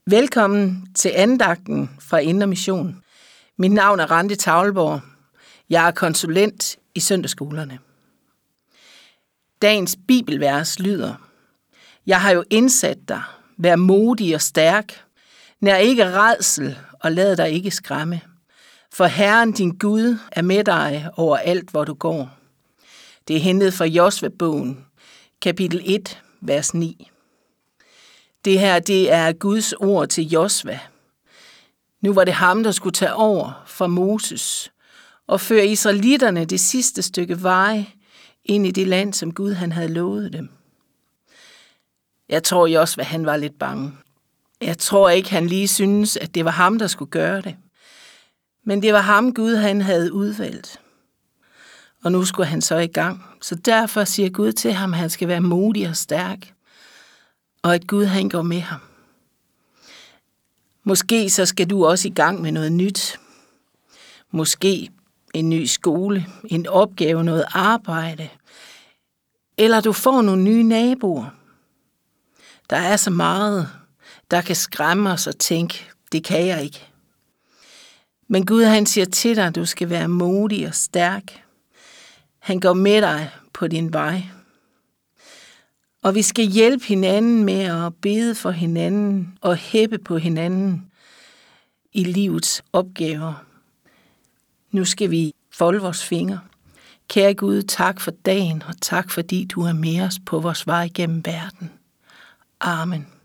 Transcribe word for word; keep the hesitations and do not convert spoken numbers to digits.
Velkommen til andagten fra Indre Mission. Mit navn er Randi Tavlborg. Jeg er konsulent i søndagsskolerne. Dagens bibelvers lyder: Jeg har jo indsat dig, vær modig og stærk, nær ikke rædsel og lad dig ikke skræmme. For Herren din Gud er med dig over alt, hvor du går. Det er hentet fra Josva-bogen, kapitel et, vers ni. Det her, det er Guds ord til Josva. Nu var det ham, der skulle tage over for Moses og føre israelitterne det sidste stykke vej ind i det land, som Gud han havde lovet dem. Jeg tror Josva, han var lidt bange. Jeg tror ikke, han lige synes, at det var ham, der skulle gøre det. Men det var ham, Gud han havde udvalgt. Og nu skulle han så i gang. Så derfor siger Gud til ham, at han skal være modig og stærk. Og at Gud han går med ham. Måske så skal du også i gang med noget nyt. Måske en ny skole, en opgave, noget arbejde. Eller du får nogle nye naboer. Der er så meget, der kan skræmme os og tænke, det kan jeg ikke. Men Gud han siger til dig, at du skal være modig og stærk. Han går med dig på din vej. Og vi skal hjælpe hinanden med at bede for hinanden og hæppe på hinanden i livets opgaver. Nu skal vi folde vores fingre. Kære Gud, tak for dagen, og tak fordi du er med os på vores vej gennem verden. Amen.